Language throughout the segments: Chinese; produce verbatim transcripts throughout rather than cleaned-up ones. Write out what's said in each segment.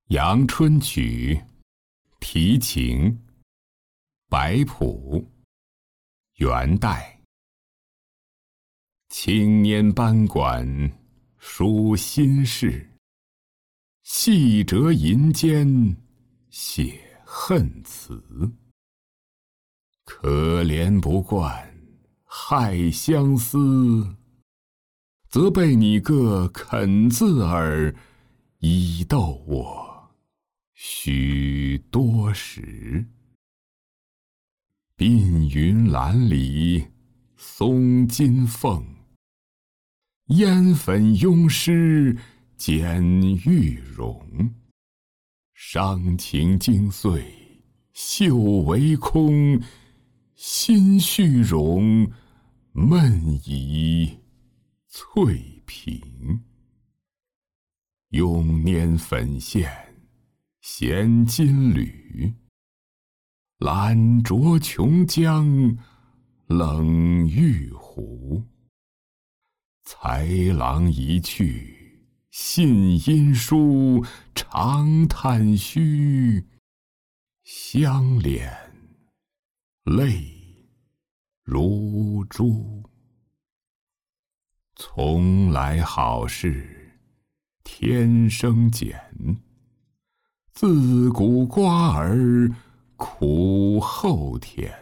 阳春曲，题情，白朴，元代。青年班管书心事，细折银笺写恨词。可怜不惯害相思，则被你个肯字儿已逗我许多时。鬓云栏里松金凤，烟粉拥湿剪玉容。伤情经碎袖为空，心绪融闷已翠屏。永拈粉线衔金缕，懒酌琼浆冷玉壶。才郎一去信音书，长叹须相敛泪如珠。从来好事天生拣，自古瓜儿苦后甜。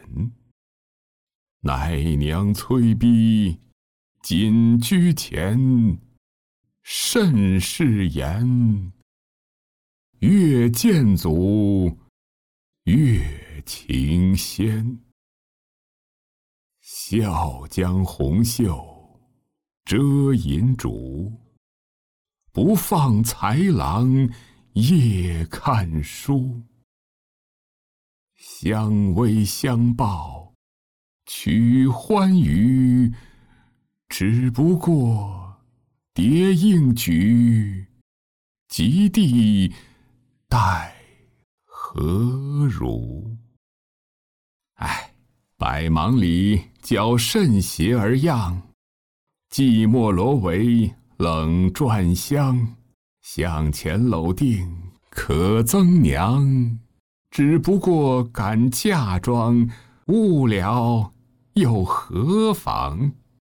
奶娘催逼谨居前，慎是言，越见阻越情先。笑将红袖遮银烛，不放才郎夜看书。相偎相抱取欢娱，只不过蝶应举，及第待何如？唉，百忙里较甚鞋儿样，寂寞罗帷冷篆香。向前搂定可增娘，只不过赶嫁妆，误了又何妨？